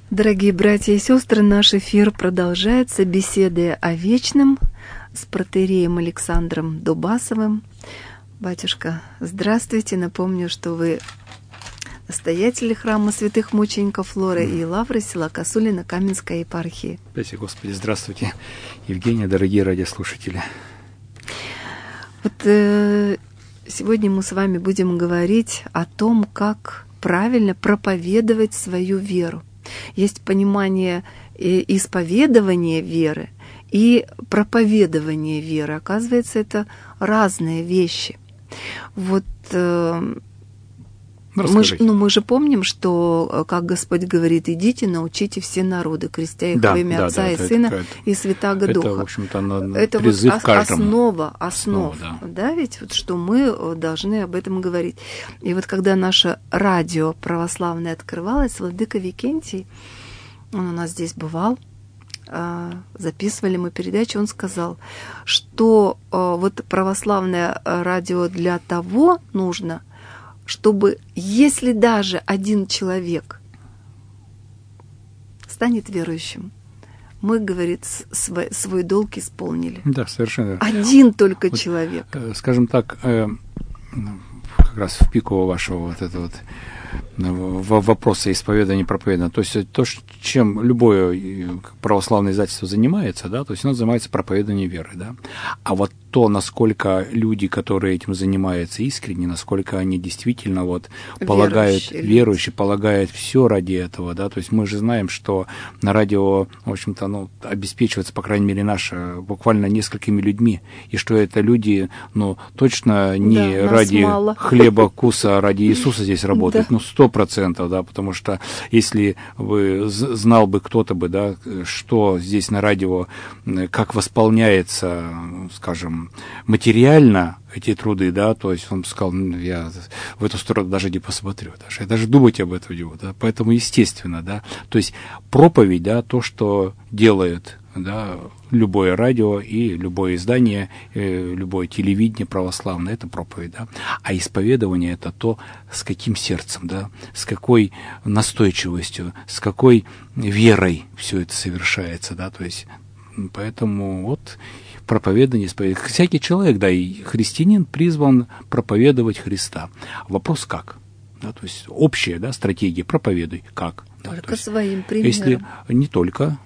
Дорогие братья и сестры, наш эфир продолжается беседой о вечном с протоиереем Александром Дубасовым. Батюшка, здравствуйте. Напомню, что вы настоятели храма святых мучеников Флоры и Лавры села Косулина Каменской епархии. Спасибо, Господи, здравствуйте, Евгения, дорогие радиослушатели. Вот сегодня мы с вами будем говорить о том, как правильно проповедовать свою веру. Есть понимание исповедования веры и проповедования веры. Оказывается, это разные вещи. Вот мы же помним, что, как Господь говорит, идите, научите все народы, крестя их во имя Отца и Сына и Святаго Духа. Это, в общем-то, это призыв вот каждому. Основа, да, ведь вот, что мы должны об этом говорить. И вот когда наше радио православное открывалось, владыка Викентий, он у нас здесь бывал, записывали мы передачу, он сказал, что вот православное радио для того нужно, чтобы, если даже один человек станет верующим, мы, говорит, свой долг исполнили. Да, совершенно. Один только вот, человек. Скажем так, как раз в пику вашего вот этого вот вопроса исповедания и проповедания. То есть то, чем любое православное издательство занимается, да, то есть оно занимается проповедованием веры, да. А вот то, насколько люди, которые этим занимаются искренне, насколько они действительно вот верующие, полагают все ради этого, да, то есть мы же знаем, что на радио, в общем-то, обеспечивается, по крайней мере, наше буквально несколькими людьми, и что это люди, точно не ради хлеба, вкуса, а ради Иисуса здесь работают, 100%, да, потому что если бы знал бы кто-то бы, да, что здесь на радио, как восполняется, скажем, материально эти труды, да, то есть он сказал, я в эту сторону даже не посмотрю, я даже думать об этом не буду, да, поэтому естественно, да, то есть проповедь, да, то, что делает, да, любое радио и любое издание, любое телевидение православное, это проповедь, да, а исповедование это то, с каким сердцем, да, с какой настойчивостью, с какой верой все это совершается, да, то есть поэтому вот проповедание, исповедание. Всякий человек, да, и христианин призван проповедовать Христа. Вопрос как? Да, то есть общая, да, стратегия, проповедуй как? Да, только своим примером. Если не только,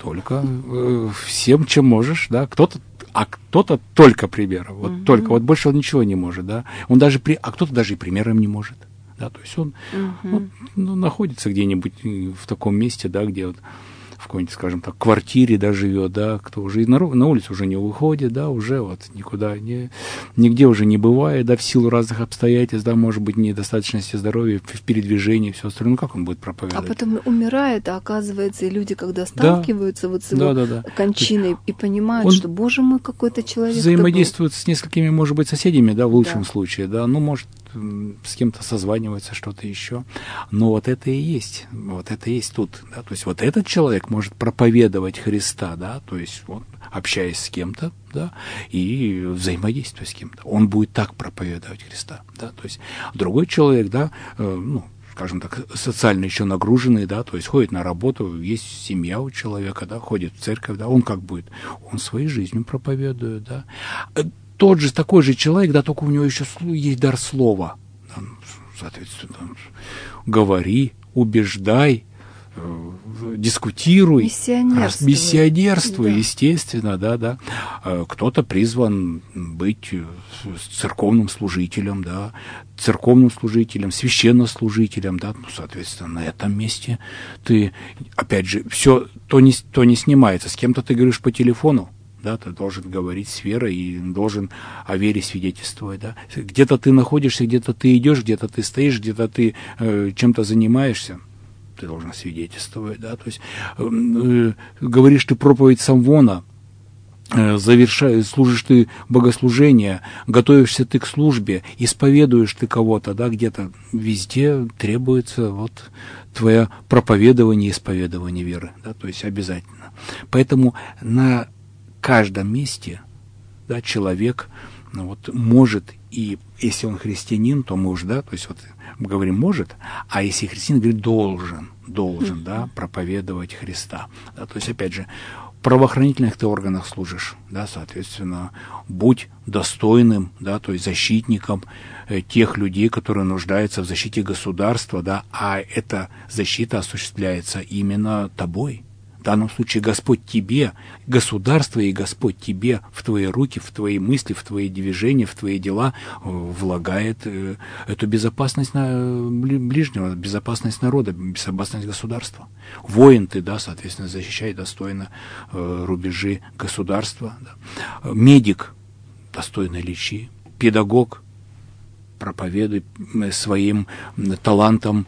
всем, чем можешь, да, кто-то только примером, вот только, вот больше он ничего не может, да, он даже а кто-то даже и примером не может, да, то есть он находится где-нибудь в таком месте, да, где вот в какой-нибудь, скажем так, квартире, да, живет, да, кто уже на улицу уже не выходит, да, уже вот никуда нигде уже не бывает, да, в силу разных обстоятельств, да, может быть, недостаточности здоровья, в передвижении, все остальное, как он будет проповедовать? А потом умирает, а оказывается, и люди, когда сталкиваются вот с его кончиной и понимают, что, боже мой, какой-то человек взаимодействует с несколькими, может быть, соседями, да, в лучшем случае, да, может, с кем-то созванивается, что-то еще. Но вот это и есть тут, да, то есть вот этот человек может проповедовать Христа, да, то есть он, общаясь с кем-то, да, и взаимодействуя с кем-то, он будет так проповедовать Христа, да, то есть другой человек, да, скажем так, социально еще нагруженный, да, то есть ходит на работу, есть семья у человека, да, ходит в церковь, да, он как будет? Он своей жизнью проповедует, да. Тот же, такой же человек, да, только у него еще есть дар слова. Соответственно, говори, убеждай, дискутируй, миссионерствуй, естественно, да. Кто-то призван быть церковным служителем, да, священнослужителем, да, соответственно, на этом месте ты, опять же, все то не снимается. С кем-то ты говоришь по телефону, да, ты должен говорить с верой и должен о вере свидетельствовать, да. Где-то ты находишься, где-то ты идешь, где-то ты стоишь, где-то ты чем-то занимаешься, ты должен свидетельствовать, да, то есть говоришь ты проповедь Самвона, служишь ты богослужение, готовишься ты к службе, исповедуешь ты кого-то, да, где-то везде требуется вот твое проповедование, исповедование веры, да, то есть обязательно. Поэтому на каждом месте, да, человек может, и если он христианин, то мы уже, да, то есть вот мы говорим может, а если христианин, говорит должен. должен, да, проповедовать Христа. Да, то есть, опять же, в правоохранительных ты органах служишь, да, соответственно, будь достойным, да, то есть защитником тех людей, которые нуждаются в защите государства, да, а эта защита осуществляется именно тобой. В данном случае Господь тебе, государство и Господь тебе в твои руки, в твои мысли, в твои движения, в твои дела влагает эту безопасность ближнего, безопасность народа, безопасность государства. Воин ты, да, соответственно, защищай достойно рубежи государства. Да. Медик достойно лечи, педагог проповедуй своим талантом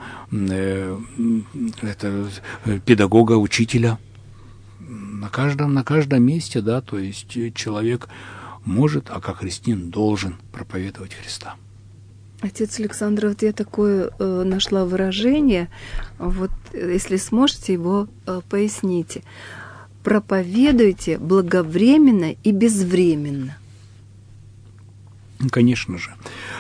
педагога, учителя. На каждом месте, да, то есть человек может, а как христианин должен проповедовать Христа. Отец Александр, вот я такое нашла выражение, вот если сможете, его поясните. Проповедуйте благовременно и безвременно. Конечно же.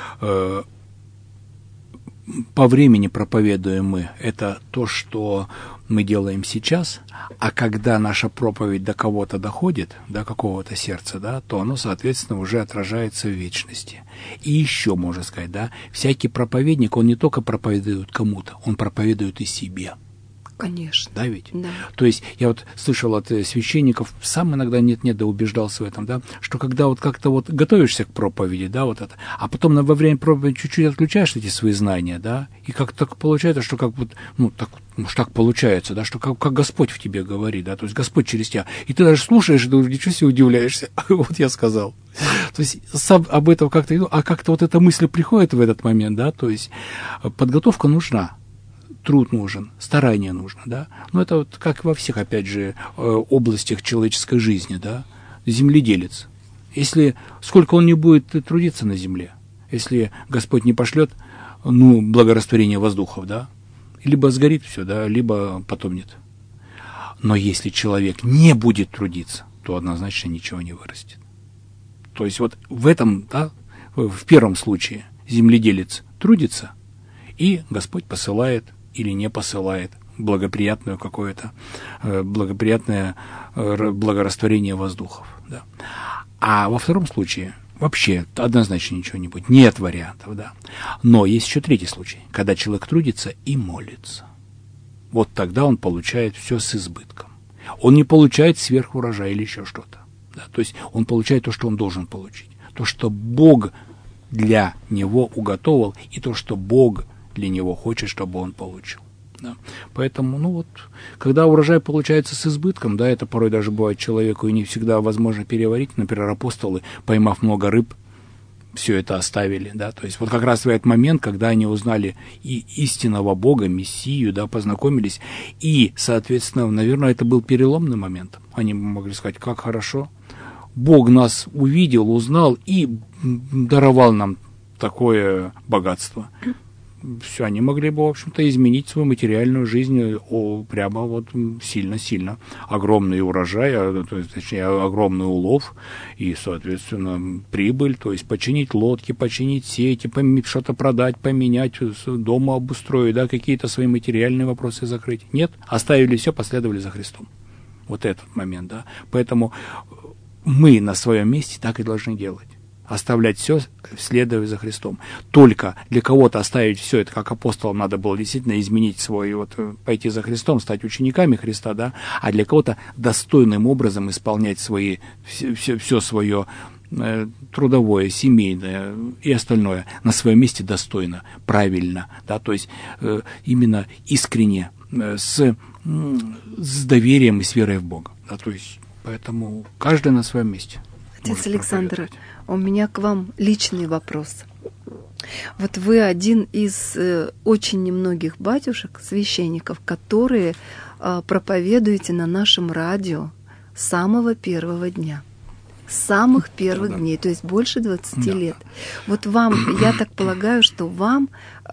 По времени проповедуем мы. Это то, что мы делаем сейчас, а когда наша проповедь до кого-то доходит, до какого-то сердца, да, то оно, соответственно, уже отражается в вечности. И еще, можно сказать, да, всякий проповедник, он не только проповедует кому-то, он проповедует и себе. Конечно. Да, ведь? Да. То есть я вот слышал от священников, сам иногда нет-нет, да убеждался в этом, да, что когда вот как-то вот готовишься к проповеди, да, вот это, а потом во время проповеди чуть-чуть отключаешь эти свои знания, да, и как-то так получается, что как вот, ну, так получается, да, что как Господь в тебе говорит, да, то есть Господь через тебя, и ты даже слушаешь, и ты ничего себе удивляешься, вот я сказал. То есть сам об этом как-то, а как-то вот эта мысль приходит в этот момент, да, то есть подготовка нужна. Труд нужен, старание нужно, да. Но это вот как во всех, опять же, областях человеческой жизни, да. Земледелец. Если сколько он не будет трудиться на земле, если Господь не пошлет, ну, благорастворение воздухов, да, либо сгорит все, да, либо потонет. Но если человек не будет трудиться, то однозначно ничего не вырастет. То есть вот в этом, да, в первом случае земледелец трудится, и Господь посылает или не посылает благоприятное благорастворение воздухов. Да. А во втором случае вообще однозначно ничего не будет. Нет вариантов, да. Но есть еще третий случай, когда человек трудится и молится. Вот тогда он получает все с избытком. Он не получает сверхурожай или еще что-то. Да. То есть он получает то, что он должен получить. То, что Бог для него уготовил, и то, что Бог для него хочет, чтобы он получил. Да. Поэтому, ну вот, когда урожай получается с избытком, да, это порой даже бывает человеку и не всегда возможно переварить. Например, апостолы, поймав много рыб, все это оставили, да, то есть вот как раз в этот момент, когда они узнали и истинного Бога, Мессию, да, познакомились, и, соответственно, наверное, это был переломный момент. Они могли сказать, как хорошо, Бог нас увидел, узнал и даровал нам такое богатство. Все, они могли бы, в общем-то, изменить свою материальную жизнь прямо вот сильно-сильно. Огромный урожай, то есть, точнее, огромный улов и, соответственно, прибыль, то есть починить лодки, починить сети, что-то продать, поменять, дома обустроить, да, какие-то свои материальные вопросы закрыть. Нет, оставили все, последовали за Христом. Вот этот момент, да. Поэтому мы на своем месте так и должны делать. Оставлять все, следуя за Христом. Только для кого-то оставить все это, как апостолам надо было действительно изменить свой, вот, пойти за Христом, стать учениками Христа, да, а для кого-то достойным образом исполнять все свое трудовое, семейное и остальное на своем месте достойно, правильно, да, то есть именно искренне, с доверием и с верой в Бога, да, то есть поэтому каждый на своем месте. Отец Александр, у меня к вам личный вопрос. Вот вы один из очень немногих батюшек, священников, которые проповедуете на нашем радио с самого первого дня. С самых первых дней, то есть больше 20 лет. Вот вам, я так полагаю, что вам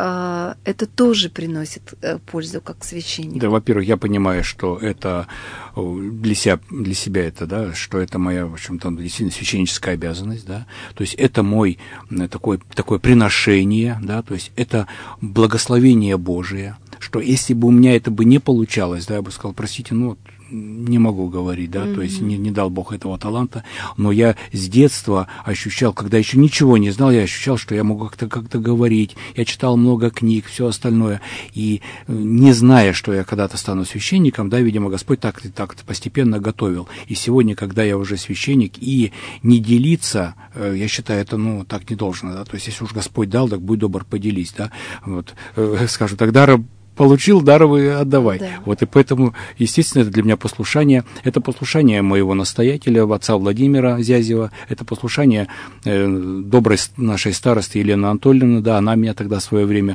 это тоже приносит пользу как священнику. Да, во-первых, я понимаю, что это для себя это, да, что это моя, в общем-то, действительно священническая обязанность, да, то есть это мой такое приношение, да, то есть это благословение Божие, что если бы у меня это бы не получалось, да, я бы сказал, простите, ну, не могу говорить, да, то есть не дал Бог этого таланта, но я с детства ощущал, когда еще ничего не знал, я ощущал, что я могу как-то говорить, я читал много книг, все остальное, и не зная, что я когда-то стану священником, да, видимо, Господь так постепенно готовил, и сегодня, когда я уже священник, и не делиться, я считаю, это, ну, так не должно, да, то есть если уж Господь дал, так будь добр, поделись, да, вот, скажем, тогда получил, даровый отдавай. Да. Вот, и поэтому, естественно, это для меня послушание. Это послушание моего настоятеля, отца Владимира Зязева. Это послушание доброй нашей старосты Елены Анатольевны. Да, она меня тогда в свое время...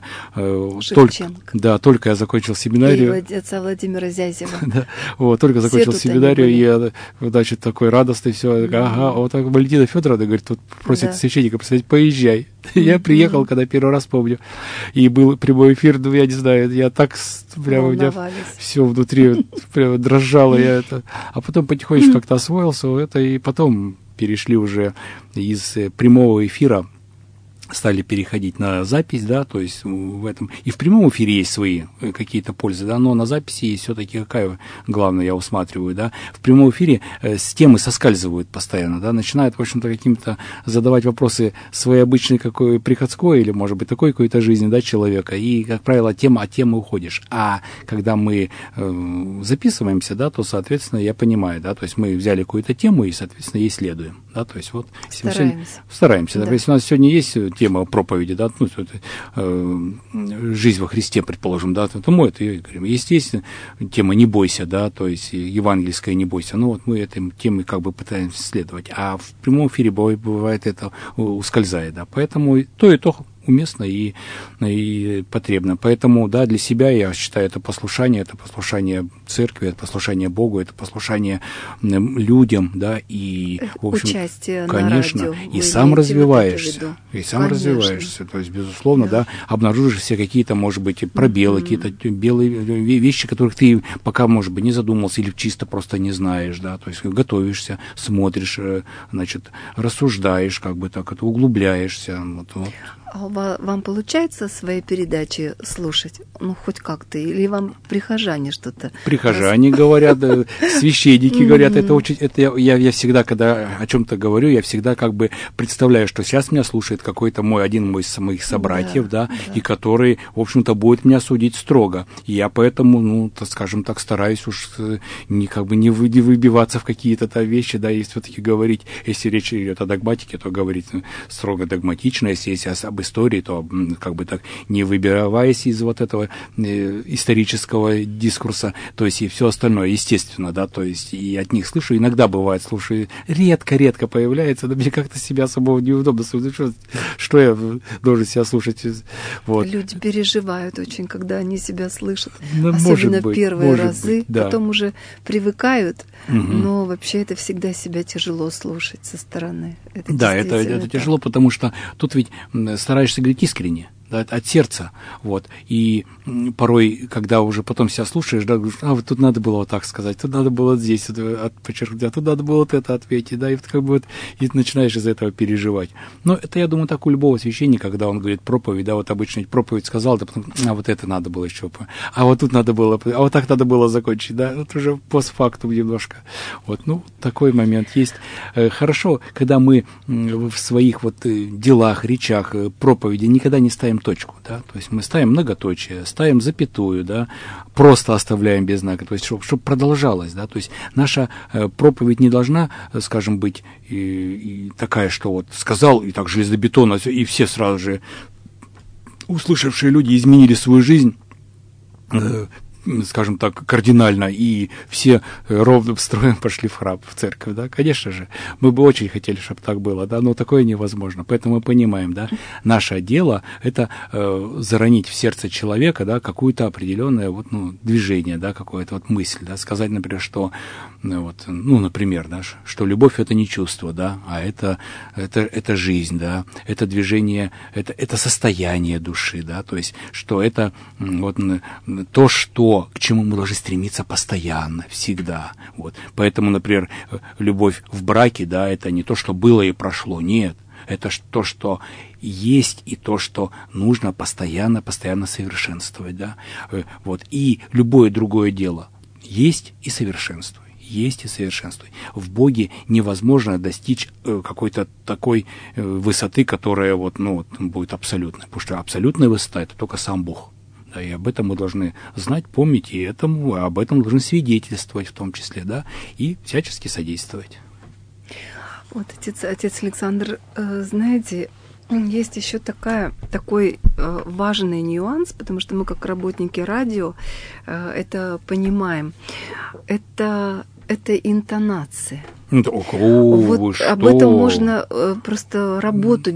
только я закончил семинарию. И отца Владимира Зязева. Да, вот, только закончил семинарию, и я, значит, такой радостный, все. Ага, вот так Валентина Федоровна, говорит, тут просит священника, представить, поезжай. Я приехал, когда первый раз помню, и был прямой эфир, ну, я не знаю, я так прямо у меня все внутри прямо дрожало, я это, а потом потихонечку как-то освоился это, и потом перешли уже из прямого эфира, стали переходить на запись, да, то есть в этом, и в прямом эфире есть свои какие-то пользы, да, но на записи есть все-таки какая главное я усматриваю, да, в прямом эфире с темы соскальзывают постоянно, да, начинают, в общем-то, каким-то задавать вопросы своей обычной какой приходской или, может быть, такой какой-то жизни, да, человека, и, как правило, от темы уходишь, а когда мы записываемся, да, то, соответственно, я понимаю, да, то есть мы взяли какую-то тему и, соответственно, ей следуем, да, то есть вот стараемся, да. Если у нас сегодня есть тема проповеди, да, ну, жизнь во Христе, предположим, да, то мы это и говорим. Естественно, тема «не бойся», да, то есть евангельская «не бойся», ну, вот мы этой темой как бы пытаемся следовать, а в прямом эфире бывает это ускользает, да, поэтому то и то уместно и потребно. Поэтому, да, для себя я считаю, это послушание церкви, это послушание Богу, это послушание людям, да, и, в общем, участие конечно, на радио. И сам развиваешься, то есть, безусловно, да, обнаружишь все какие-то, может быть, пробелы, какие-то белые вещи, которых ты пока, может быть, не задумался или чисто просто не знаешь, да, то есть готовишься, смотришь, значит, рассуждаешь, как бы так, это углубляешься, вот. А вам получается свои передачи слушать? Ну, хоть как-то? Или вам прихожане что-то? Прихожане говорят, священники говорят. Это очень... Я всегда, когда о чем-то говорю, я всегда как бы представляю, что сейчас меня слушает какой-то один из моих собратьев, да, и который, в общем-то, будет меня судить строго. И я поэтому, ну, скажем так, стараюсь уж не выбиваться в какие-то там вещи, да, и все-таки говорить, если речь идет о догматике, то говорить строго догматично, если об истории, то как бы так, не выбираясь из вот этого исторического дискурса, то есть и все остальное, естественно, да, то есть и от них слышу, иногда бывает, слушаю, редко появляется, но мне как-то себя особо неудобно слушать, что я должен себя слушать, вот. Люди переживают очень, когда они себя слышат, особенно первые разы, да. Потом уже привыкают, но вообще это всегда себя тяжело слушать со стороны. Это тяжело, потому что тут ведь стараешься говорить искренне, да, от сердца, вот, и порой, когда уже потом себя слушаешь, да, говоришь, вот тут надо было вот так сказать, тут надо было вот здесь подчеркнуть, а тут надо было вот это ответить, да, и как бы вот, и начинаешь из этого переживать. Но это, я думаю, так у любого священника, когда он говорит проповедь, да, вот обычно проповедь сказал, да, потом, вот это надо было еще, а вот тут надо было, а вот так надо было закончить, да, это уже постфактум немножко, вот, ну, такой момент есть. Хорошо, когда мы в своих вот делах, речах, проповеди никогда не ставим точку, да, то есть мы ставим многоточие, ставим запятую, да, просто оставляем без знака, то есть чтобы продолжалось, да, то есть наша проповедь не должна, скажем, быть и такая, что вот сказал, и так железобетонно, и все сразу же услышавшие люди изменили свою жизнь, скажем так, кардинально, и все ровным строем пошли в храм, в церковь, да, конечно же, мы бы очень хотели, чтобы так было, да, но такое невозможно, поэтому мы понимаем, да, наше дело — это заронить в сердце человека, да, какую-то определенное вот, ну, движение, да, какую-то вот мысль, да, сказать, например, что, вот, ну, например, да, что любовь — это не чувство, да, а это жизнь, да, это движение, это состояние души, да, то есть, что это вот то, что к чему мы должны стремиться постоянно, всегда. Вот. Поэтому, например, любовь в браке, да, это не то, что было и прошло, нет. Это то, что есть, и то, что нужно постоянно совершенствовать, да. Вот. И любое другое дело есть и совершенствуй. Есть и совершенствуй. В Боге невозможно достичь какой-то такой высоты, которая будет абсолютной. Потому что абсолютная высота – это только сам Бог. Да, и об этом мы должны знать, помнить, и об этом должны свидетельствовать в том числе, да, и всячески содействовать. Вот, отец Александр, знаете, есть еще такой важный нюанс, потому что мы, как работники радио, это понимаем. Это интонация. Вот об этом можно просто работу,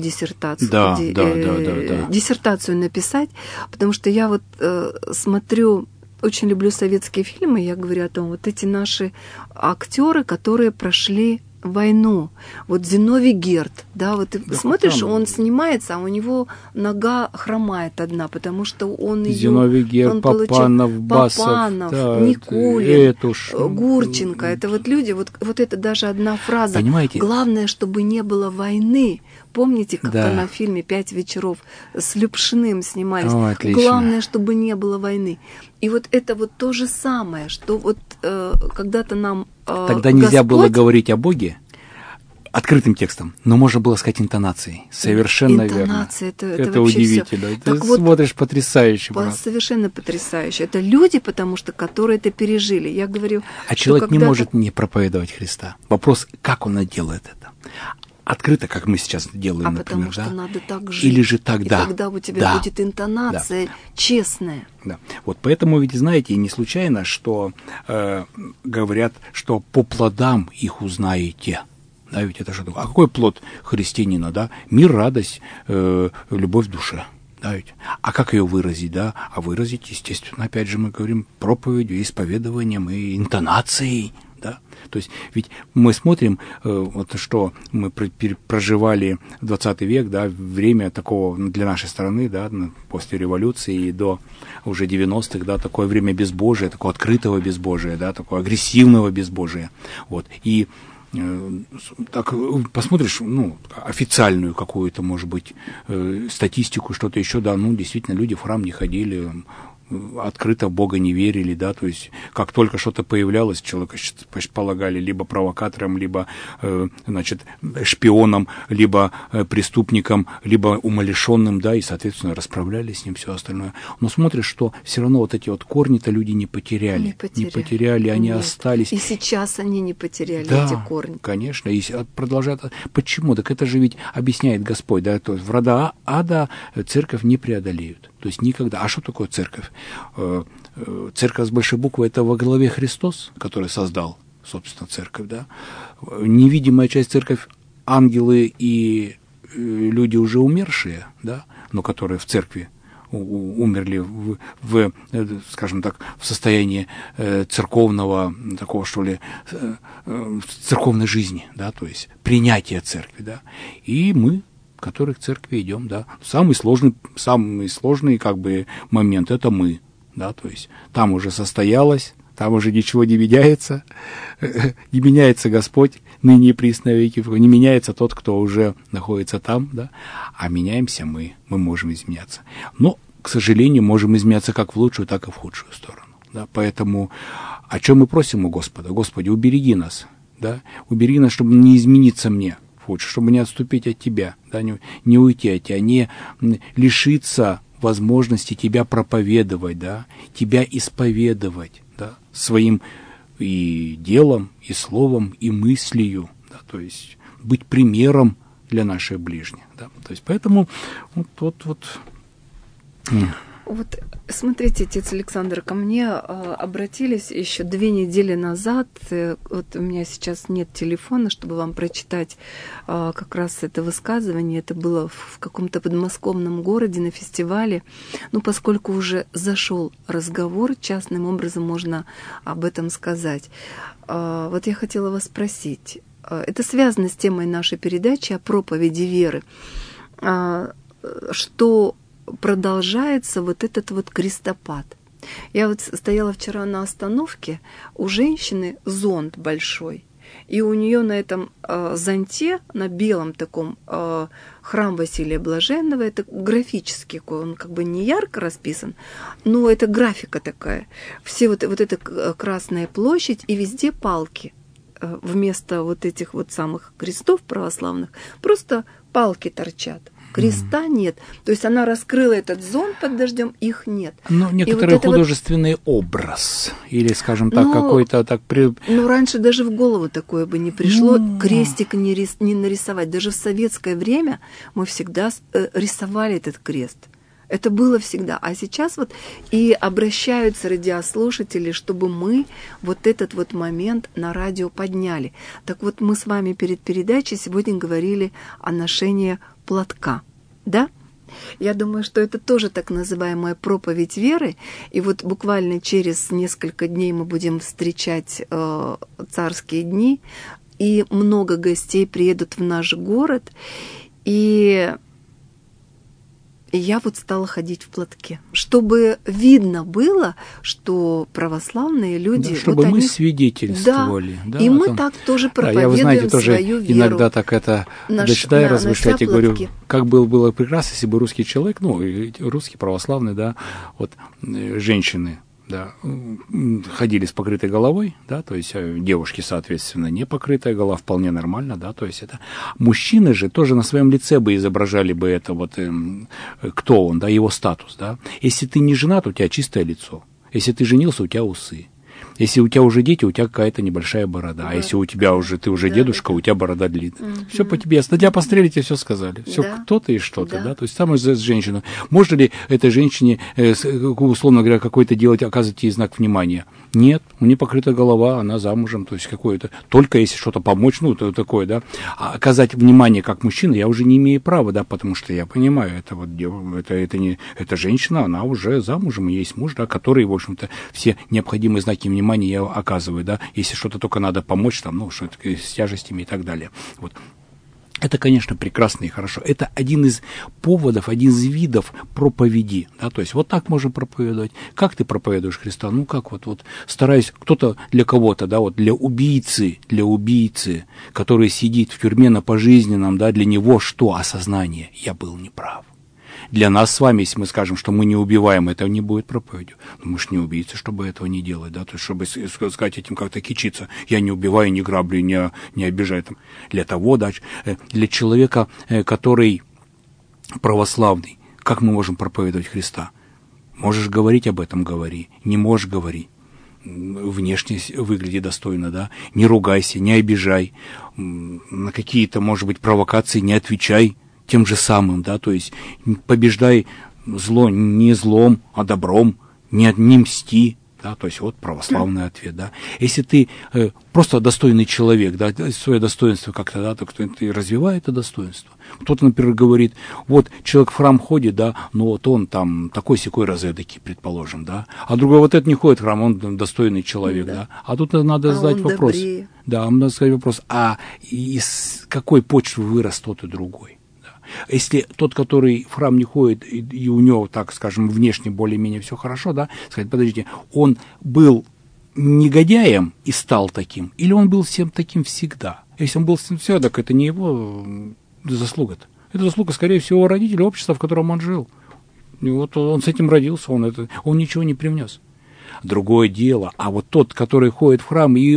диссертацию написать, потому что я смотрю, очень люблю советские фильмы, я говорю о том, вот эти наши актеры, которые прошли войну. Вот Зиновий Герд, да, вот ты смотришь, он снимается, а у него нога хромает одна, потому что он ее... Зиновий Герд, Папанов, Басов, Никулин, Гурченко, это вот люди, вот это даже одна фраза. Понимаете? Главное, чтобы не было войны. Помните, как-то на фильме «5 вечеров» с Любшиным снимались? Главное, чтобы не было войны. И вот это вот то же самое, что вот когда-то нам Тогда нельзя было говорить о Боге открытым текстом, но можно было сказать интонацией. Совершенно интонация, верно. Это удивительно. Ты смотришь потрясающе. Совершенно потрясающе. Это люди, потому что которые это пережили. Я говорю, а человек не может не проповедовать Христа. Вопрос, как он делает это. Открыто, как мы сейчас делаем, например, потому что надо так жить. Или же тогда. И тогда у тебя будет интонация честная. Да. Вот поэтому, ведь знаете, не случайно, что говорят, что по плодам их узнаете. Да, ведь это что такое? А какой плод христианина, да? Мир, радость, любовь в душе. Да, ведь. А как ее выразить, да? А выразить, естественно, опять же, мы говорим проповедью, исповедованием и интонацией. Да? То есть ведь мы смотрим, что мы проживали 20 век, да, время такого для нашей страны, да, после революции и до уже 90-х, да, такое время безбожия, такого открытого безбожия, да, такого агрессивного безбожия. Вот. И так посмотришь, официальную какую-то, может быть, статистику, что-то еще, да, действительно, люди в храм не ходили, открыто в Бога не верили, да, то есть как только что-то появлялось, человека полагали либо провокатором, либо, шпионом, либо преступником, либо умалишенным, да, и, соответственно, расправляли с ним все остальное. Но смотришь, что все равно вот эти вот корни-то люди не потеряли, они остались. И сейчас они не потеряли эти корни. Конечно, и продолжают. Почему? Так это же ведь объясняет Господь, да, то есть врата ада церковь не преодолеют. То есть никогда. А что такое церковь? Церковь с большой буквы – это во главе Христос, который создал, собственно, церковь, да. Невидимая часть церковь – ангелы и люди уже умершие, да, но которые в церкви умерли скажем так, в состоянии церковного, такого, что ли, церковной жизни, да, то есть принятия церкви, да. И мы, которые к церкви идем, да. Самый сложный как бы момент – это мы, да, то есть там уже состоялось, там уже ничего не меняется, не меняется Господь, ныне и присно веки, не меняется тот, кто уже находится там, да, а меняемся мы можем изменяться. Но, к сожалению, можем изменяться как в лучшую, так и в худшую сторону, да, поэтому о чем мы просим у Господа? Господи, убереги нас, да, убереги нас, чтобы не измениться мне, чтобы не отступить от Тебя, да, не уйти от Тебя, не лишиться возможности Тебя проповедовать, да, Тебя исповедовать, да, своим и делом, и словом, и мыслью, да, то есть быть примером для наших ближних, да, то есть поэтому Вот смотрите, отец Александр, ко мне обратились еще 2 недели назад. Вот у меня сейчас нет телефона, чтобы вам прочитать как раз это высказывание. Это было в каком-то подмосковном городе на фестивале. Поскольку уже зашел разговор, частным образом можно об этом сказать. Вот я хотела вас спросить. Это связано с темой нашей передачи о проповеди веры. Что продолжается вот этот вот крестопад. Я вот стояла вчера на остановке, у женщины зонт большой, И у нее на этом зонте, на белом таком, храм Василия Блаженного, это графический, он как бы не ярко расписан, но это графика такая. Все вот эта Красная площадь, и везде палки. Вместо вот этих вот самых крестов православных просто палки торчат. Креста нет. То есть она раскрыла этот зонт под дождем, их нет. Ну, некоторый вот художественный образ. Или, скажем так, какой-то так... Ну, раньше даже в голову такое бы не пришло. Крестик не нарисовать. Даже в советское время мы всегда рисовали этот крест. Это было всегда. А сейчас вот и обращаются радиослушатели, чтобы мы вот этот вот момент на радио подняли. Так вот, мы с вами перед передачей сегодня говорили о ношении платка, да? Я думаю, что это тоже так называемая проповедь веры. И вот буквально через несколько дней мы будем встречать царские дни, и много гостей приедут в наш город. И я вот стала ходить в платке, чтобы видно было, что православные люди... Да, чтобы вот мы свидетельствовали. Да, и мы так тоже проповедуем, я, вы знаете, тоже свою веру. Иногда так это начинаю размышлять и говорю, как было прекрасно, если бы русский человек, ну, русский православный, да, вот женщины, да, ходили с покрытой головой, да, то есть девушки, соответственно, не покрытая голова, вполне нормально, да, то есть это... Мужчины же тоже на своем лице бы изображали бы это вот, кто он, да, его статус, да. Если ты не женат, у тебя чистое лицо. Если ты женился, у тебя усы. Если у тебя уже дети, у тебя какая-то небольшая борода. А если у тебя уже, ты уже дедушка, у тебя борода длинная. Все по тебе ясно. Для пострелить тебе все сказали. Все кто-то и что-то, да. То есть там же женщина. Можно ли этой женщине, условно говоря, какой-то делать, оказывать ей знак внимания? Нет, у нее покрыта голова, она замужем, то есть какое-то, только если что-то помочь, ну, то такое, да. А оказать внимание как мужчина я уже не имею права, да, потому что я понимаю, это вот это женщина, она уже замужем, и есть муж, да, который, в общем-то, все необходимые знаки внимания я оказываю, да, если что-то только надо помочь, там, ну, что-то с тяжестями и так далее. Вот. Это, конечно, прекрасно и хорошо. Это один из поводов, один из видов проповеди. Да? То есть вот так можно проповедовать. Как ты проповедуешь Христа? Ну, как вот стараюсь, кто-то для кого-то, да, вот для убийцы, который сидит в тюрьме на пожизненном, да, для него что? Осознание. Я был неправ. Для нас с вами, если мы скажем, что мы не убиваем, это не будет проповедью. Но мы же не убийцы, чтобы этого не делать, да, то есть, чтобы сказать этим как-то кичиться. Я не убиваю, не граблю, не обижаю. Там. Для того, да, для человека, который православный, как мы можем проповедовать Христа? Можешь говорить об этом, говори. Не можешь говорить. Внешне выгляди достойно, да, не ругайся, не обижай. На какие-то, может быть, провокации не отвечай тем же самым, да, то есть побеждай зло не злом, а добром, не мсти, да, то есть вот православный ответ, да. Если ты просто достойный человек, да, свое достоинство как-то, да, то ты развивай это достоинство. Кто-то, например, говорит, вот человек в храм ходит, да, но вот он там такой-сякой разэдакий, предположим, да, а другой вот этот не ходит в храм, он достойный человек, да. А тут надо задать вопрос. Добрее. Да, надо сказать вопрос, а из какой почвы вырос тот и другой? Если тот, который в храм не ходит, и у него, так скажем, внешне более-менее все хорошо, да, сказать, подождите, он был негодяем и стал таким, или он был всем таким всегда? Если он был всем всегда, так это не его заслуга-то. Это заслуга, скорее всего, родителей, общества, в котором он жил. И вот он с этим родился, он ничего не привнес. Другое дело, а вот тот, который ходит в храм, и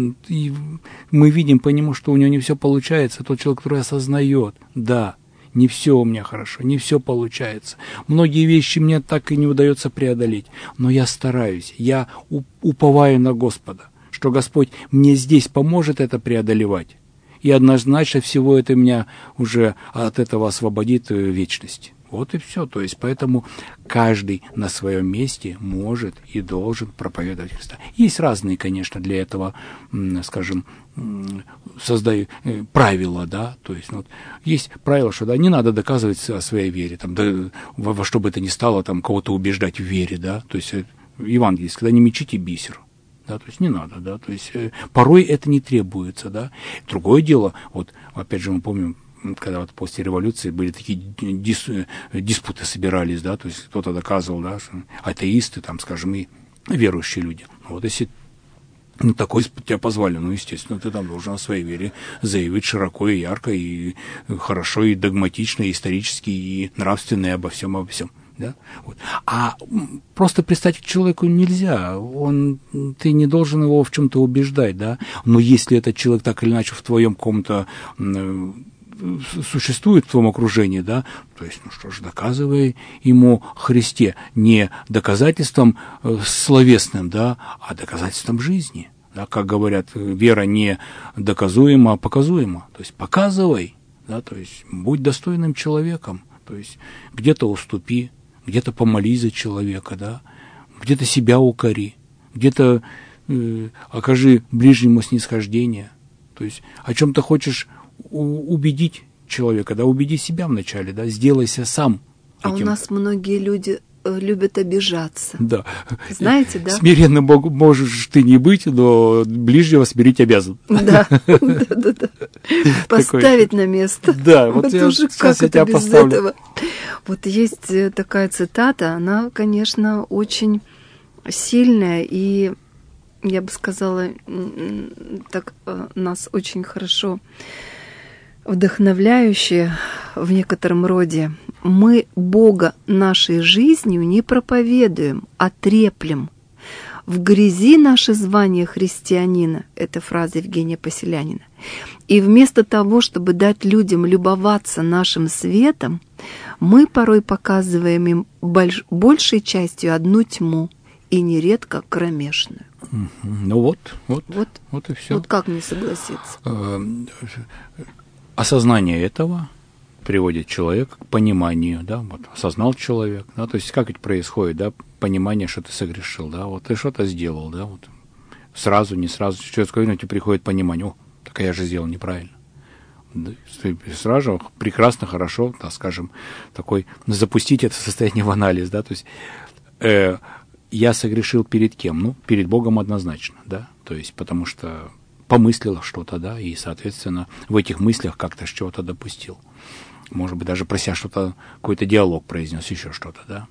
мы видим по нему, что у него не все получается, тот человек, который осознает, да, не все у меня хорошо, не все получается. Многие вещи мне так и не удается преодолеть. Но я стараюсь, я уповаю на Господа, что Господь мне здесь поможет это преодолевать. И однозначно всего это меня уже от этого освободит в вечности. Вот и все. То есть поэтому каждый на своем месте может и должен проповедовать Христа. Есть разные, конечно, для этого, скажем, создаю правила, да, то есть вот, есть правило, что да, не надо доказывать о своей вере, там, да, во что бы это ни стало, там, кого-то убеждать в вере, да, то есть евангелие, когда не мечите бисер, да, то есть не надо, да, то есть порой это не требуется, да. Другое дело, вот, опять же, мы помним, когда вот после революции были такие диспуты собирались, да, то есть кто-то доказывал, да, что атеисты, там, скажем, и верующие люди. Вот если Ну, такой тебя позвали, ну, естественно, ты там должен о своей вере заявить широко и ярко, и хорошо, и догматично, и исторически, и нравственно, и обо всем. Да? Вот. А просто пристать к человеку нельзя, ты не должен его в чем-то убеждать, да, но если этот человек так или иначе в твоем каком-то существует в твоем окружении, да, то есть, ну что ж, доказывай ему Христе не доказательством словесным, да, а доказательством жизни. Да, как говорят, вера не доказуема, а показуема. То есть показывай, да, то есть будь достойным человеком, то есть где-то уступи, где-то помолись за человека, да, где-то себя укори, где-то окажи ближнему снисхождение. То есть о чем ты хочешь убедить человека, да, убеди себя вначале, да, сделайся сам. А у нас многие люди любят обижаться. Да. Знаете, да? Смиренным можешь ты не быть, но ближнего смирить обязан. Да. Поставить на место. Да, вот сейчас я тебя поставлю. Вот есть такая цитата, она, конечно, очень сильная и, я бы сказала, так нас очень хорошо вдохновляющая в некотором роде. Мы Бога нашей жизнью не проповедуем, а треплем. В грязи наше звание христианина, это фраза Евгения Поселянина. И вместо того, чтобы дать людям любоваться нашим светом, мы порой показываем им большей частью одну тьму и нередко кромешную. Ну вот и все. Вот как мне согласиться? Осознание этого приводит человека к пониманию, да, вот осознал человек, да, то есть как это происходит, да, понимание, что ты согрешил, да, вот ты что-то сделал, да, вот сразу, не сразу, через какое-то время тебе приходит понимание, так я же сделал неправильно. Да, сразу же прекрасно, хорошо, так скажем, такой, запустить это состояние в анализ, да, то есть я согрешил перед кем? Ну, перед Богом однозначно, да, то есть потому что помыслил что-то, да, и, соответственно, в этих мыслях как-то чего-то допустил. Может быть, даже про себя что-то, какой-то диалог произнес, еще что-то, да.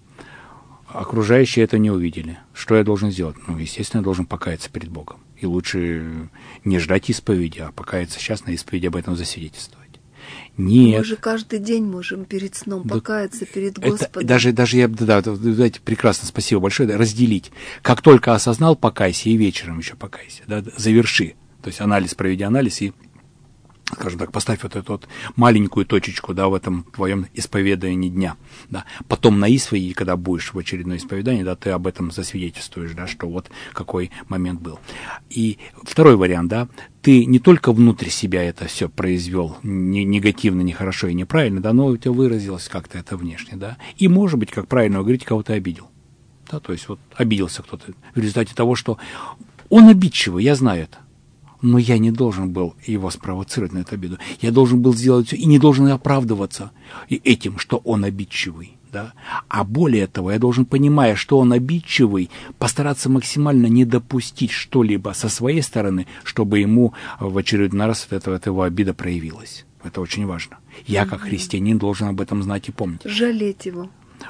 Окружающие это не увидели. Что я должен сделать? Ну, естественно, я должен покаяться перед Богом. И лучше не ждать исповеди, а покаяться сейчас на исповеди, об этом засвидетельствовать. Нет. Мы же каждый день можем перед сном покаяться перед Господом. Даже я, знаете, прекрасно, спасибо большое, да, разделить. Как только осознал, покайся, и вечером еще покайся, да, заверши. То есть проведи анализ и, скажем так, поставь вот эту вот маленькую точечку, да, в этом твоем исповедании дня, да. Потом на исповеди, когда будешь в очередное исповедание, да, ты об этом засвидетельствуешь, да, что вот какой момент был. И второй вариант, да, ты не только внутрь себя это все произвел негативно, нехорошо и неправильно, да, но у тебя выразилось как-то это внешне, да. И, может быть, как правильно говорить, кого-то обидел, да, то есть вот обиделся кто-то в результате того, что он обидчивый, я знаю это. Но я не должен был его спровоцировать на эту обиду. Я должен был сделать все и не должен оправдываться этим, что он обидчивый. Да? А более того, я должен, понимая, что он обидчивый, постараться максимально не допустить что-либо со своей стороны, чтобы ему в очередной раз эта его обида проявилась. Это очень важно. Я, как христианин, должен об этом знать и помнить. Жалеть его.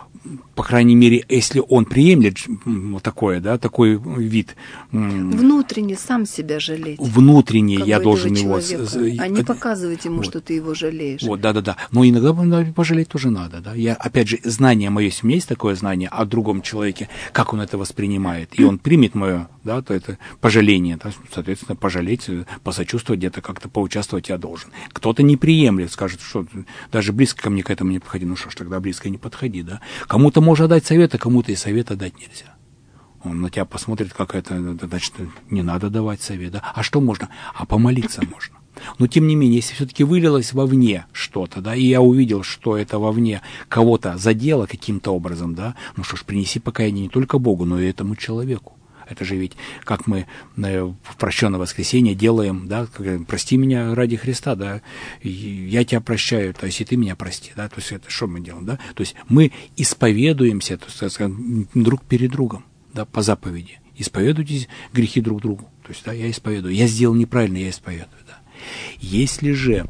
По крайней мере, если он приемлет вот такое, да, такой вид. Внутренне сам себя жалеть. Внутренне я должен его... А не показывать ему, вот, что ты его жалеешь. Вот, да. Но иногда пожалеть тоже надо, да. Я, опять же, знание мое, если у меня есть такое знание о другом человеке, как он это воспринимает, и он примет мое, да, то это пожаление, да, соответственно, пожалеть, посочувствовать, где-то как-то поучаствовать я должен. Кто-то не приемлет, скажет, что даже близко ко мне к этому не подходи. Ну что ж, тогда близко не подходи, да. Кому-то можно дать совет, а кому-то и совета дать нельзя. Он на тебя посмотрит, как это, значит, не надо давать совет. Да? А что можно? А помолиться можно. Но, тем не менее, если все-таки вылилось вовне что-то, да, и я увидел, что это вовне кого-то задело каким-то образом, да, ну что ж, принеси покаяние не только Богу, но и этому человеку. Это же ведь, как мы в прощенное воскресенье делаем, да, прости меня ради Христа, да, я тебя прощаю, то есть и ты меня прости, да, то есть это что мы делаем, да, то есть мы исповедуемся, то есть, друг перед другом, да, по заповеди, исповедуйтесь грехи друг другу, то есть, да, я исповедую, я сделал неправильно, я исповедую, да. Если же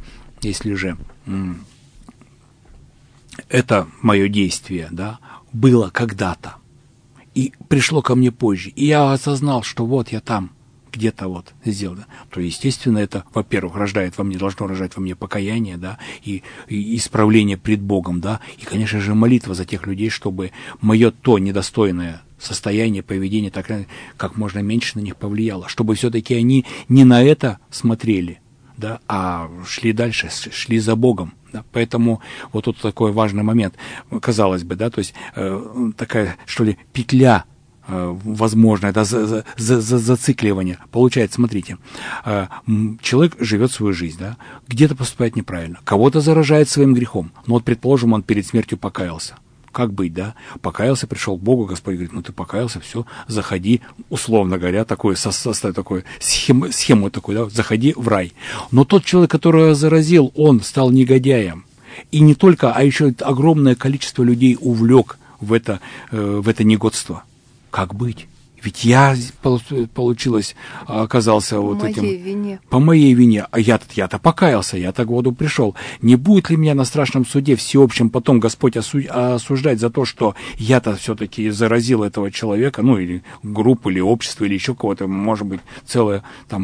это мое действие, да, было когда-то, и пришло ко мне позже, и я осознал, что вот я там, где-то вот сделано, то, естественно, это, во-первых, должно рождать во мне покаяние, да, и исправление пред Богом, да, и, конечно же, молитва за тех людей, чтобы мое то недостойное состояние, поведение так как можно меньше на них повлияло, чтобы все-таки они не на это смотрели, да, а шли дальше, шли за Богом. Да. Поэтому вот тут такой важный момент, казалось бы, да, то есть такая, что ли, петля возможно, это зацикливание. Получается, смотрите, человек живет свою жизнь, да, где-то поступает неправильно, кого-то заражает своим грехом, но вот, предположим, он перед смертью покаялся. Как быть, да? Покаялся, пришел к Богу, Господь говорит, ну ты покаялся, все, заходи, условно говоря, такую схему такую, да, заходи в рай. Но тот человек, которого заразил, он стал негодяем. И не только, а еще огромное количество людей увлек в это негодство. Как быть? Ведь я, оказался вот этим... Вине. По моей вине. А я-то покаялся, я-то к Богу пришел. Не будет ли меня на страшном суде всеобщем потом Господь осуждать за то, что я-то все-таки заразил этого человека, ну, или группу, или общество, или еще кого-то, может быть, целое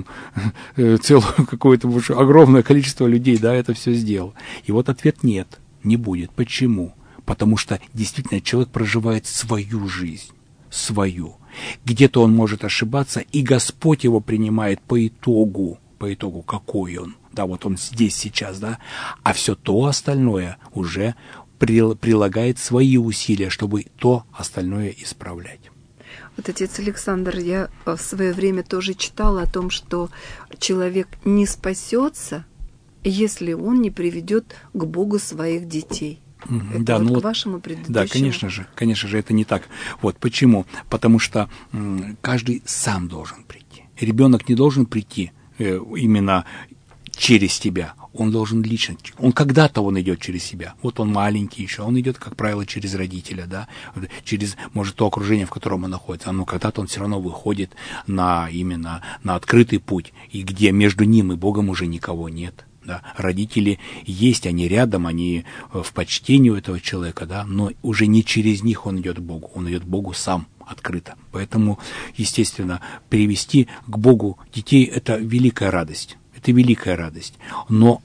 какое-то огромное количество людей, да, это все сделал. И вот ответ нет, не будет. Почему? Потому что действительно человек проживает свою жизнь. Свою. Где-то он может ошибаться, и Господь его принимает по итогу, какой он. Да, вот он здесь, сейчас, да. А все то остальное уже прилагает свои усилия, чтобы то остальное исправлять. Вот, отец Александр, я в свое время тоже читала о том, что человек не спасется, если он не приведет к Богу своих детей. Это да, вот к вашему предыдущему. Да, конечно же, это не так. Вот почему? Потому что каждый сам должен прийти. Ребенок не должен прийти именно через тебя. Он должен лично. Когда-то он идет через себя. Вот он маленький еще, он идет, как правило, через родителя, да, через, может, то окружение, в котором он находится. Но когда-то он все равно выходит именно на открытый путь, и где между ним и Богом уже никого нет. Да, родители есть, они рядом, они в почтении у этого человека, да, но уже не через них он идет к Богу, он идет к Богу сам, открыто. Поэтому, естественно, привести к Богу детей – это великая радость. Это великая радость. Но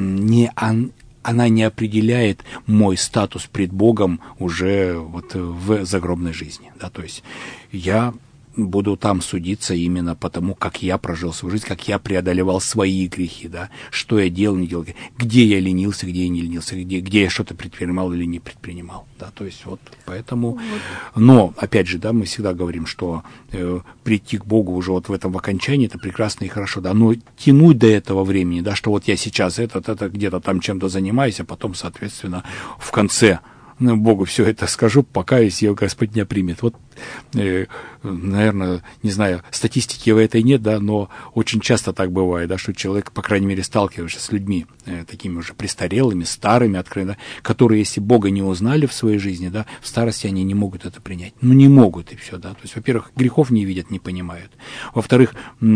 она не определяет мой статус пред Богом уже вот в загробной жизни. Да, то есть я буду там судиться именно потому, как я прожил свою жизнь, как я преодолевал свои грехи, да, что я делал, не делал, где я ленился, где я не ленился, где я что-то предпринимал или не предпринимал, да, то есть вот поэтому, но, опять же, да, мы всегда говорим, что прийти к Богу уже вот в этом окончании, это прекрасно и хорошо, да, но тянуть до этого времени, да, что вот я сейчас это где-то там чем-то занимаюсь, а потом, соответственно, в конце Богу все это скажу, покаюсь, и Господь меня примет. Вот, наверное, не знаю, статистики в этой нет, да, но очень часто так бывает, да, что человек, по крайней мере, сталкивается с людьми такими уже престарелыми, старыми, откровенно, которые, если Бога не узнали в своей жизни, да, в старости они не могут это принять. Ну, не могут, и все, да. То есть, во-первых, грехов не видят, не понимают. Во-вторых,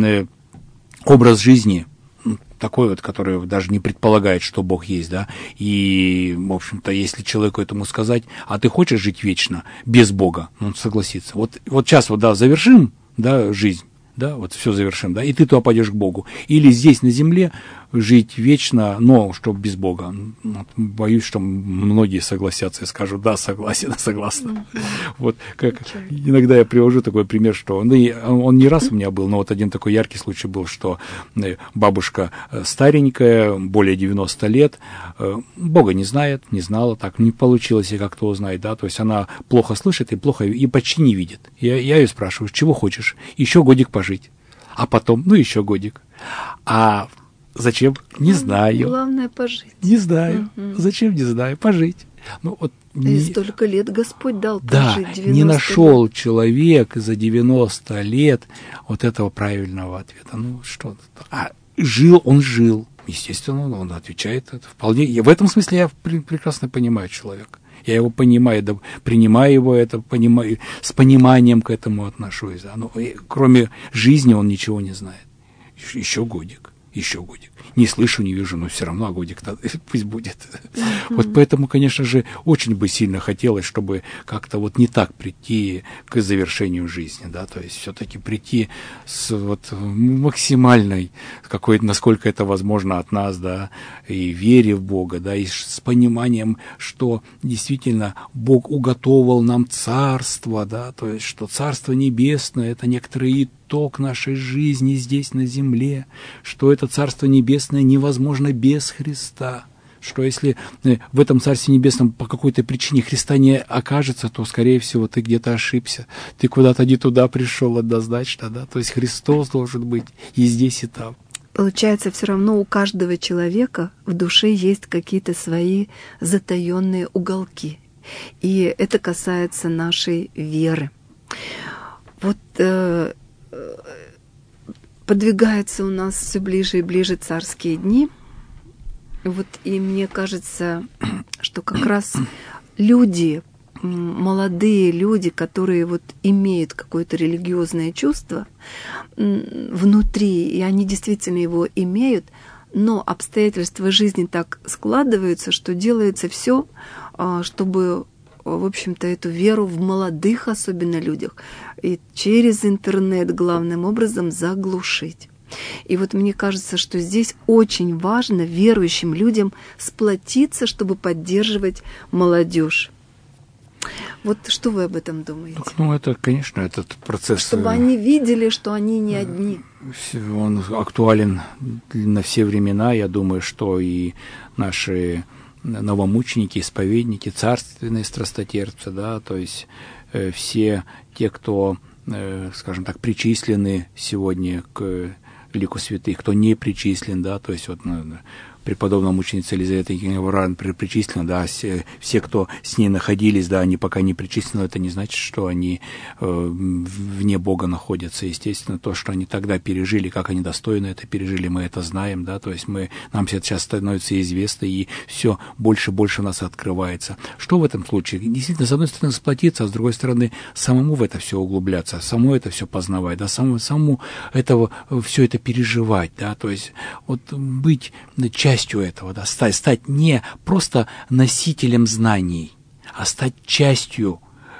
образ жизни такой вот, который даже не предполагает, что Бог есть, да, и, в общем-то, если человеку этому сказать, а ты хочешь жить вечно без Бога, он согласится. Вот сейчас вот, да, завершим, да, жизнь, да, вот все завершим, да, и ты туда пойдешь к Богу. Или здесь на земле жить вечно, но чтобы без Бога. Вот, боюсь, что многие согласятся и скажут, да, согласен, согласна. Вот как иногда я привожу такой пример, что он не раз у меня был, но вот один такой яркий случай был, что бабушка старенькая, более 90 лет, Бога не знает, не знала, так не получилось ей как-то узнать, да, то есть она плохо слышит и почти не видит. Я ее спрашиваю, чего хочешь? Еще годик пожить. А потом, еще годик. А зачем? Не знаю. Главное пожить. Не знаю. Зачем? Не знаю. Пожить. И столько лет Господь дал прожить, 90 не нашел лет. Человек за 90 лет вот этого правильного ответа. Жил. Естественно, он отвечает это вполне. И в этом смысле я прекрасно понимаю человека. Я его понимаю, да, принимаю его, это понимаю, с пониманием к этому отношусь. Да. Но кроме жизни он ничего не знает. Еще годик. еще годик. Не слышу, не вижу, но все равно годик-то пусть будет. Вот поэтому, конечно же, очень бы сильно хотелось, чтобы как-то вот не так прийти к завершению жизни, да, то есть все-таки прийти с вот максимальной какой-то, насколько это возможно от нас, да, и вере в Бога, да, и с пониманием, что действительно Бог уготовил нам царство, да, то есть что Царство Небесное — это некоторый итог нашей жизни здесь на земле, что это Царство Небесное невозможно без Христа, что если в этом Царстве Небесном по какой-то причине Христа не окажется, то, скорее всего, ты где-то ошибся, ты куда-то не туда пришел однозначно, да, то есть Христос должен быть и здесь, и там. Получается, все равно у каждого человека в душе есть какие-то свои затаенные уголки, и это касается нашей веры. Вот подвигаются у нас все ближе и ближе царские дни. Вот и мне кажется, что как раз люди, молодые люди, которые вот имеют какое-то религиозное чувство внутри, и они действительно его имеют, но обстоятельства жизни так складываются, что делается все, чтобы, в общем-то, эту веру в молодых, особенно людях, и через интернет главным образом заглушить. И вот мне кажется, что здесь очень важно верующим людям сплотиться, чтобы поддерживать молодежь. Вот что вы об этом думаете? Ну, это, конечно, этот процесс... Чтобы они видели, что они не одни. Он актуален на все времена. Я думаю, что и наши новомученики, исповедники, царственные страстотерпцы, да, то есть все те, кто, скажем так, причислены сегодня к лику святых, кто не причислен, да, то есть вот преподобная мученица Елизавета Егоровна причислена, да, все, кто с ней находились, да, они пока не причислены, это не значит, что они вне Бога находятся. Естественно, то, что они тогда пережили, как они достойно это пережили, мы это знаем, да, то есть нам сейчас становится известно, и все больше и больше у нас открывается. Что в этом случае? Действительно, с одной стороны, сплотиться, а с другой стороны, самому в это все углубляться, самому это все познавать, да, самому этого, все это переживать, да, то есть вот быть частью этого, да, стать не просто носителем знаний, а стать частью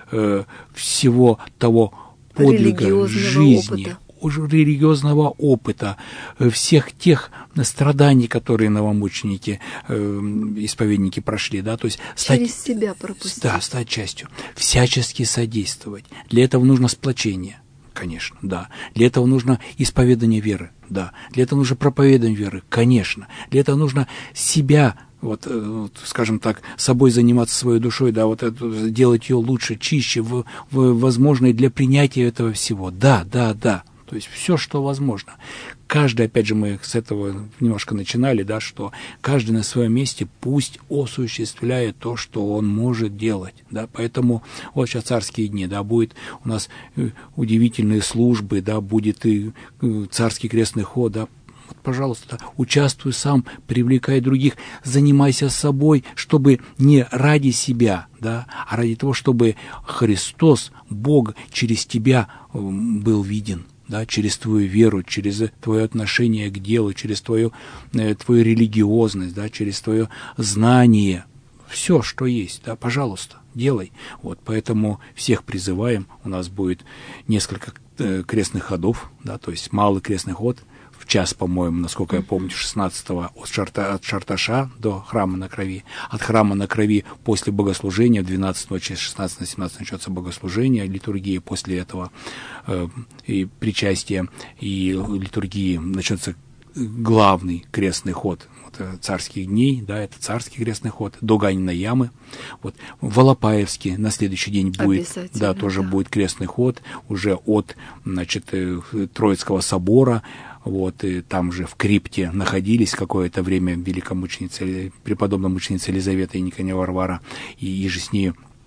всего того подвига жизни, религиозного опыта, всех тех страданий, которые новомученики, исповедники прошли, да, то есть через себя пропустить. Да, стать частью, всячески содействовать. Для этого нужно сплочение. Конечно, да. Для этого нужно исповедание веры, да. Для этого нужно проповедание веры, конечно. Для этого нужно себя, вот, скажем так, собой заниматься, своей душой, да, вот это, делать ее лучше, чище, возможно, для принятия этого всего. Да. То есть все, что возможно. Каждый, опять же, мы с этого немножко начинали, да, что каждый на своем месте пусть осуществляет то, что он может делать, да, поэтому вот сейчас царские дни, да, будет у нас удивительные службы, да, будет и царский крестный ход, да, вот, пожалуйста, участвуй сам, привлекай других, занимайся собой, чтобы не ради себя, да, а ради того, чтобы Христос, Бог, через тебя был виден. Да, через твою веру, через твое отношение к делу, через твою религиозность, да, через твое знание, все, что есть, да, пожалуйста, делай. Вот, поэтому всех призываем, у нас будет несколько крестных ходов, да, то есть малый крестный ход, в час, по-моему, насколько я помню, 16-го от Шарташа до Храма на Крови. От Храма на Крови после богослужения, 12-го, через 16 на 17 начнется богослужение, литургии после этого и причастия, и литургии начнется главный крестный ход царских дней, да, это царский крестный ход, до Ганиной ямы. Вот, в Алапаевске на следующий день будет, да, тоже будет крестный ход, уже от, значит, Троицкого собора. Вот, и там же в крипте находились какое-то время великомученица, преподобная мученица Елизавета и Никония Варвара, и же с нею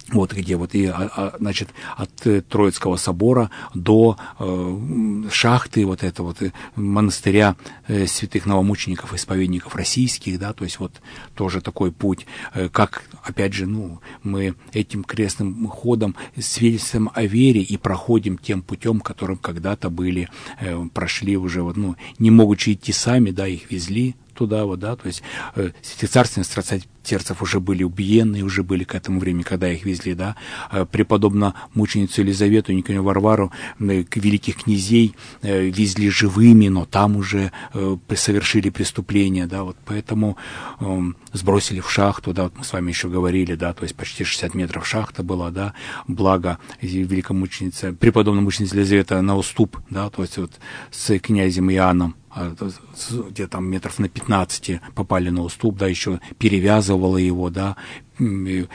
Вот где вот и, значит, от Троицкого собора до шахты вот этого вот монастыря святых новомучеников, исповедников российских, да, то есть вот тоже такой путь, как, опять же, мы этим крестным ходом свидетельствуем о вере и проходим тем путем, которым когда-то прошли уже, вот, не могучи идти сами, да, их везли туда, вот, да, то есть святоцарственные старцев уже были убиенные, уже были к этому времени, когда их везли, да, преподобно мученицу Елизавету, Николаю Варвару, великих князей везли живыми, но там уже совершили преступления, да, вот поэтому сбросили в шахту, да, вот мы с вами еще говорили, да, то есть почти 60 метров шахта была, да, благо великомученица, преподобная мученица Елизавета на уступ, да, то есть вот с князем Иоанном, где там метров на 15 попали на уступ, да, еще перевязывала его, да, не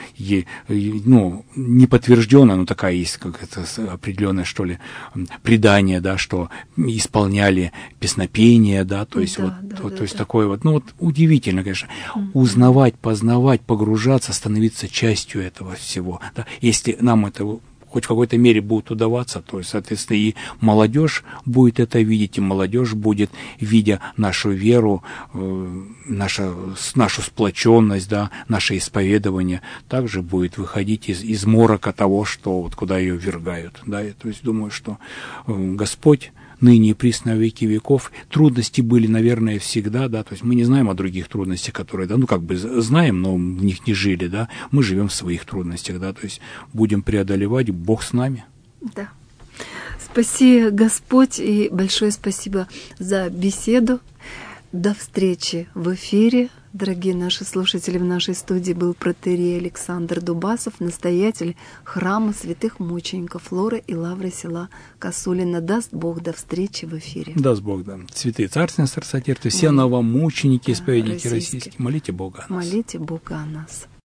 подтверждено, но такая есть какая-то определенное, что ли, предание, да, что исполняли песнопения, да, то есть то есть такое вот, вот удивительно, конечно, узнавать, познавать, погружаться, становиться частью этого всего, да, если нам это хоть в какой-то мере будет удаваться, то есть, соответственно, и молодежь будет это видеть, и молодежь будет, видя нашу веру, нашу сплоченность, да, наше исповедование, также будет выходить из морока того, что вот куда ее ввергают, да, то есть думаю, что Господь ныне и присно во веки веков. Трудности были, наверное, всегда, да, то есть мы не знаем о других трудностях, которые, да, знаем, но в них не жили, да, мы живем в своих трудностях, да, то есть будем преодолевать, Бог с нами. Да. Спаси Господь, и большое спасибо за беседу. До встречи в эфире. Дорогие наши слушатели, в нашей студии был протоиерей Александр Дубасов, настоятель храма святых мучеников Лоры и Лавры села Косулина. Даст Бог, до встречи в эфире. Даст Бог, да. Святые царственные старца, все новомученики, исповедники российские, молите Бога о нас. Молите Бога о нас.